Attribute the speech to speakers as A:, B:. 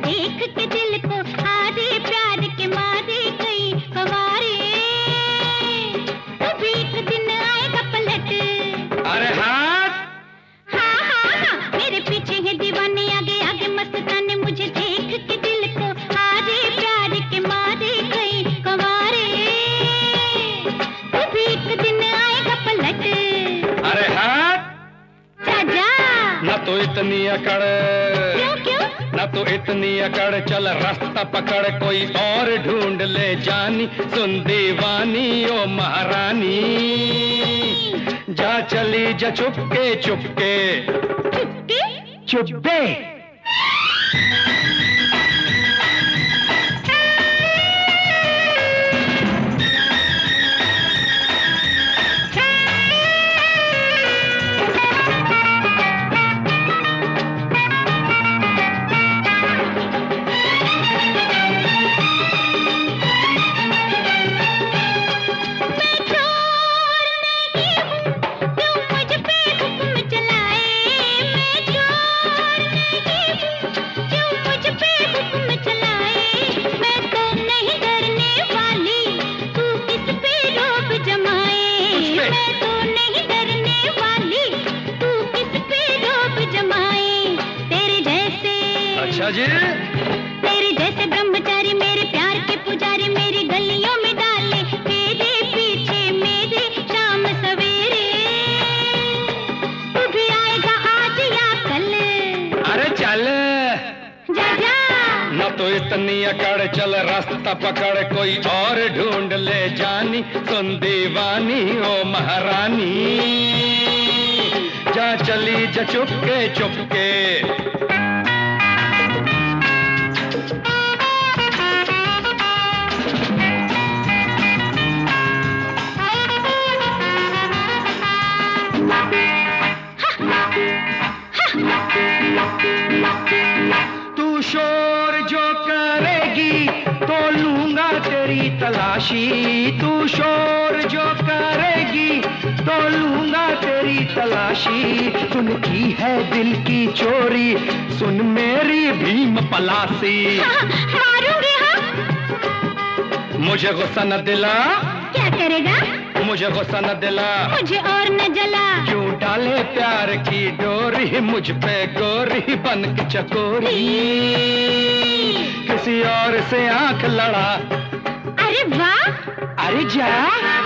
A: देख के दिल को आधे प्यार के मारे कई हमारे, कभी एक दिन आएगा पलट।
B: अरे हाँ
A: हाँ हाँ हाँ, मेरे पीछे है दीवाने, आगे आगे मस्ताने, मुझे देख के दिल को आधे प्यार के मारे कई हमारे, कभी एक दिन आएगा पलट।
B: अरे हाँ
A: जा जा
B: ना तो इतनी अकड़,
A: क्यों क्यों?
B: ना तो इतनी अकड़, चल रास्ता पकड़ कोई और ढूंढ ले जानी, सुन दीवानी ओ महारानी, जा चली जा चुपके चुपके
A: चुपके
B: चुपके। अच्छा जी,
A: तेरे जैसे ब्रह्मचारी मेरे प्यार के पुजारी, मेरी गलियों में डाले मेरे पीछे मेरे शाम सवेरे, तू भी आएगा आज या कल?
B: अरे चल
A: जा जा
B: न तो इतनी अकड़, चल रास्ता पकड़ कोई और ढूंढ ले जानी, सुन दीवानी ओ महारानी, जा चली जा चुपके चुपके। तू शोर जो करेगी तो लूंगा तेरी तलाशी, तू शोर जो करेगी तो लूंगा तेरी तलाशी, सुन की है दिल की चोरी, सुन मेरी भीम पलासी।
A: मारूंगी हाँ?
B: मुझे गुस्सा न दिला।
A: क्या करेगा?
B: मुझे गुस्सा न दिला,
A: मुझे और न जला,
B: क्यों डाले प्यार की डोरी मुझ पे गोरी बन के चकोरी, किसी और से आंख लड़ा।
A: अरे वाह,
B: अरे जा